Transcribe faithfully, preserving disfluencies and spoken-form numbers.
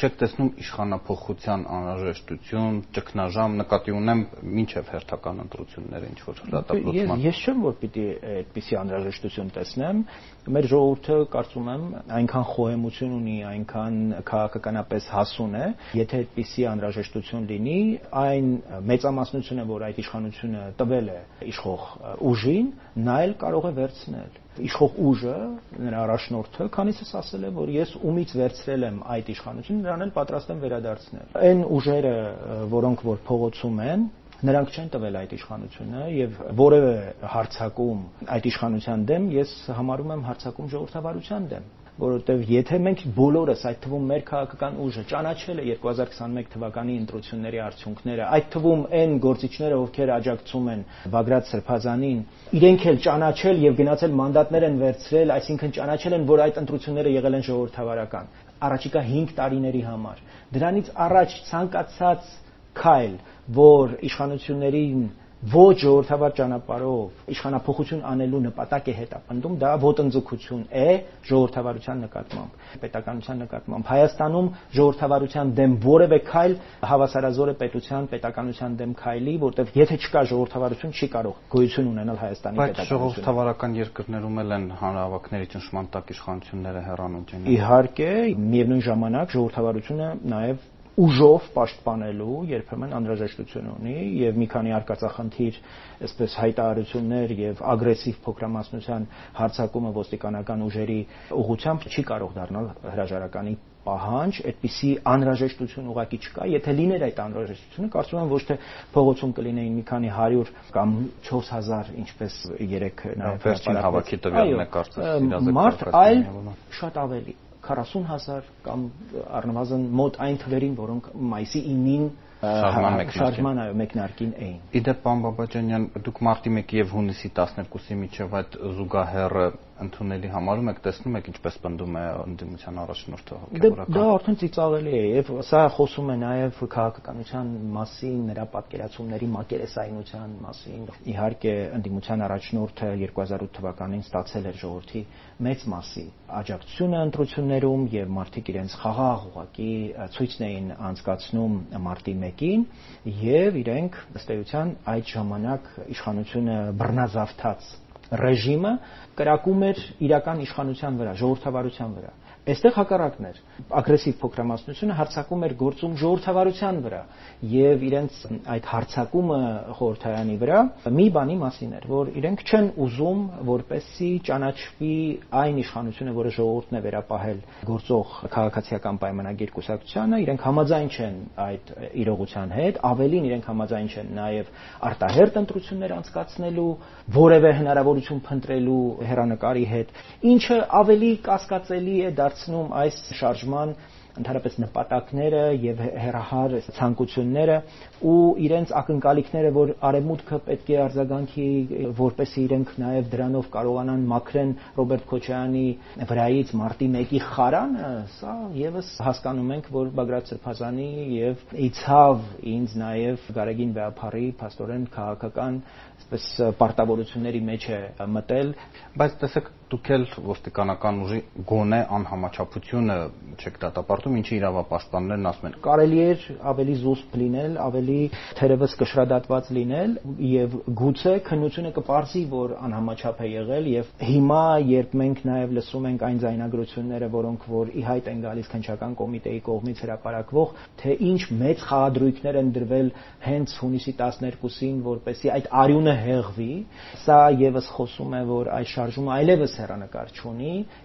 չեք տեսնում իշխանափոխության անհրաժեշտություն, ճգնաժամ, նկատի ունեմ մինչև հերթական ընտրությունները ինչ որ հրատապլացման։ Ես չեմ որ պիտի այդպիսի անհրաժեշտություն տեսնեմ, մեր ժողովուրդը կարծում եմ այնքան խոհեմություն ունի, այնքան քաղաքականապես հասուն է, եթե այդպիսի անհրաժեշտություն լինի, այն մեծամասնությունը, որ այդ իշխանությունը տվել է իշխող ուժին, նա էլ կարող է վերցնել։ Իշխող ուժը, նրա առաջնորդը, քանիսս ասել է, որ ես ումից վերցրել եմ այդ իշխանությունը, նրան էլ պատրաստ եմ վերադարձնել։ Այն ուժերը, որոնք որ փողոցում են, նրանք չեն տվել այդ իշխանությունը եւ որևէ հարցակում այդ իշխանության դեմ ես համարում եմ հարցակում ժողովրդավարության դեմ, որովհետեւ եթե մենք բոլորս, այդ թվում մեր քաղաքական ուժը ճանաչել է երկու հազար քսաներկու թվականի ընտրությունների արդյունքները, այդ թվում այն գործիչները, ովքեր աջակցում են Բագրատ Սրբազանին, իրենք էլ ճանաչել եւ գնացել մանդատներ են վերցրել, այսինքն ճանաչել են, որ այդ ընտրությունները եղել են ժողովրդավարական, առաջիկա հինգ տարիների համար։ Դրանից առաջ ցանկացած քայլ, որ իշխանություններին ոչ ժողովրդավար ճանապարհով իշխանափոխություն անելու նպատակ է հետապնդում, դա ոտնձգություն է ժողովրդավարության նկատմամբ, պետականության նկատմամբ։ Հայաստանում ժողովրդավարության դեմ որևէ քայլ հավասարազոր է պետության, պետականության դեմ քայլի, որտեղ եթե չկա ժողովրդավարություն, չի կարող գոյություն ունենալ Հայաստանի պետականությունը։ Բայց ժողովրդավարական երկրներում էլ են հանրահավաքների ճնշման տակ իշխանությունները հեռանում չեն։ Իհարկե, միևնույն ժամանակ ժողովրդավարությունը նաև ուժով պաշտպանելու երբեմն անհրաժեշտություն ունի եւ մի քանի արկածախնդիր, այսպես հայտարարություններ եւ ագրեսիվ փոքրամասնության հարձակումը ոստիկանական ուժերի ուղղությամբ չի կարող դառնալ հրաժարականի պահանջ, այդպիսի անհրաժեշտություն ուղղակի չկա, եթե լիներ այդ անհրաժեշտությունը, կարծում եմ ոչ թե փողոցում կլինեին մի քանի հարյուր կամ չորս հազար, ինչպես երեք նաեւ վերջին հավաքի տվյալն է կարծես իրազեկված, մարդ այլ շատ ավելի քառասուն հազար կամ առնվազն մոտ այն թվերին, որոնք մայիսի ինին շարժման մեկնարկին էին։ Իդեպ, պարոն Բաբաջանյան, դուք մարտի մեկի եւ հունիսի տասներկուսի միջև այդ զուգահեռ ընդունելի համարում եք, տեսնում եք ինչպես պնդում է ընդդիմության առաջնորդը հոգեվորական։ Դա արդեն ծիծաղելի է եւ սա խոսում է նաեւ քաղաքականության մասին, նրա պատկերացումների մակերեսայնության մասին։ Իհարկե, ընդդիմության առաջնորդը երկու հազար ութ թվականին ստացել էր ժողովրդի մեծ մասի աջակցությունը ընտրություններում եւ մարդիկ իրենց խաղաղ ուղղակի ցույցն էին անցկացնում մարտի մեկին եւ իրենք ըստ էության այդ ժամանակ իշխանությունը բռնազավթած ռեժիմը կրակում էր իրական իշխանության վրա, ժողովրդավարության վրա։ Այստեղ հակառակն էր։ Ագրեսիվ փոքրամասնությունը հարձակում էր գործում ժողովրդավարության վրա եւ իրենց այդ հարձակումը խորհրդարանի վրա մի բանի մասին էր, որ իրենք չեն ուզում, որպեսզի ճանաչվի այն իշխանությունը, որը ժողովուրդն է վերապահել գործող քաղաքացիական պայմանագիր կուսակցությանը, իրենք համաձայն չեն այդ իրողության հետ, ավելին իրենք համաձայն չեն նաեւ արտահերթ ընտրություններ անցկացնելու, որևէ հնարավորություն փնտրելու հերանեկարի հետ, ինչը ավելի կասկածելի է դարձնում այս շարժման ընդհանրապես նպատակները եւ հերահար ցանկությունները ու իրենց ակնկալիքները, որ արևմուտքը պետք է արձագանքի, որպեսզի իրենք նաեւ դրանով կարողանան մաքրեն Ռոբերտ Քոչարյանի վրայից մարտի մեկի խարանը, սա եւս հասկանում ենք, որ Բագրատ Սրբազանի եւ իցավ ինձ նաեւ Գարեգին Վեհափարի փաստորեն քաղաքական այսպես պարտավորությունների մեջ է մտել, բայց տեսեք դուք էլ ոստիկանական ուժի գոնե անհամաչափությունը չեք դատապարտում, ինչի իրավապաշտպաններն ասում են կարելի էր ավելի զուսպ լինել, ավելի թերևս կշռադատված լինել եւ գուցե քննությունը կպարզի, որ անհամաչափ է եղել եւ հիմա երբ մենք նաեւ լսում ենք այն ձայնագրությունները, որոնք որ ի հայտ են գալիս քննչական կոմիտեի կողմից հրապարակվող, թե ինչ մեծ խաղադրույքներ են դրվել հենց հունիսի տասներկուսին, որպեսզի այդ արյունը հեղվի, սա եւս խոսում է, որ այս շարժումը այլևս հեռանկար չունի